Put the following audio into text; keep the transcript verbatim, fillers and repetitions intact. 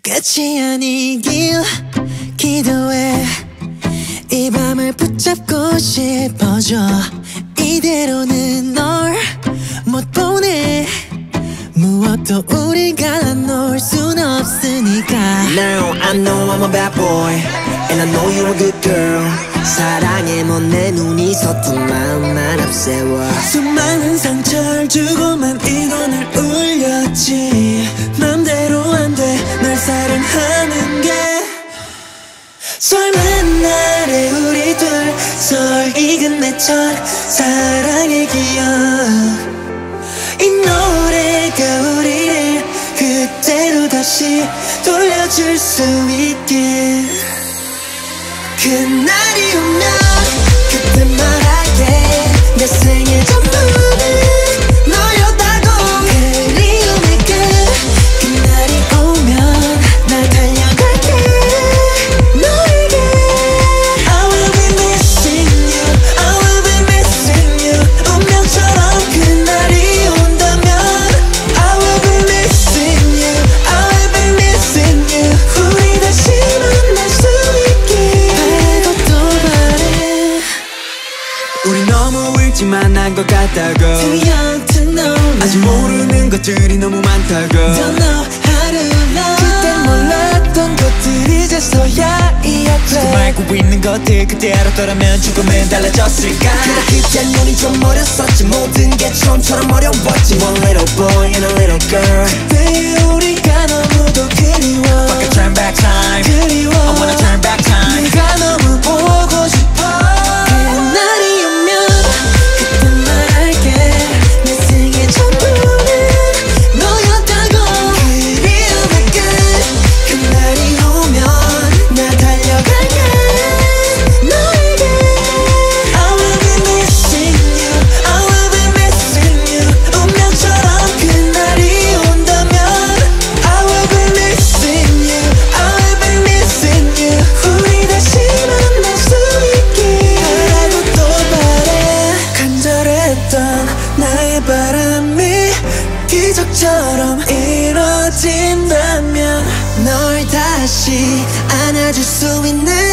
끝이 아니길 기도해. 이 밤을 붙잡고 싶어져. 이대로는 널 못 보내. 무엇도 우리가 나눌 순 없으니까. Now I know I'm a bad boy and I know you're a good girl. 사랑에 먼 내 눈이 서툰 마음만 앞세워. 수많은 상처를 주고만 이건을 울렸지. 맘대로 안 돼 널 사랑하는 게. 젊은 날에 우리 둘 설 익은 내 첫 사랑의 기억. 이 노래가 우리를 그때로 다시 돌려줄 수 있게. 그날이 오면 그때 말할게. 내 생의 전부는 너였다고. 그리움의 끝 그날이 오면 나 달려갈게 너에게. I will be missing you, I will be missing you. 운명처럼 그날이 온다면 I will be missing you, I will be missing you. 우리 다시 만날 수 있게 바라고 또 바래. 우리 너무 일찍 만난 것 같다고. Too young to know now. 아직 모르는 것들이 너무 많다고. Don't know how to love. 그때 몰랐던 것들이 이제서야 이해돼. 지금 알고 있는 것들 그대로 떠나면 조금은 달라졌을까. 그래 그때 눈이 좀 어렸었지. 모든 게 처음처럼 어려웠지. One little boy and a little girl. 그때 우리가 너무도 그리워. Fuck a turn back time. 그리워. I wanna turn back time. 네가 너무 보고 싶어. 그날이 오면 그때 말할게. 내 생의 전부는 너였다고. 그리움의 끝 그날이 오면 나 달려갈게 너에게. I will be missing you, I will be missing you. 운명처럼 그날이 온다면 I will be missing you, I will be missing you. 우리 다시 만날 수 있게 바라고 또 바래. 간절했던 나의 바람이 기적처럼 이뤄진다면 널 다시 안아줄 수 있는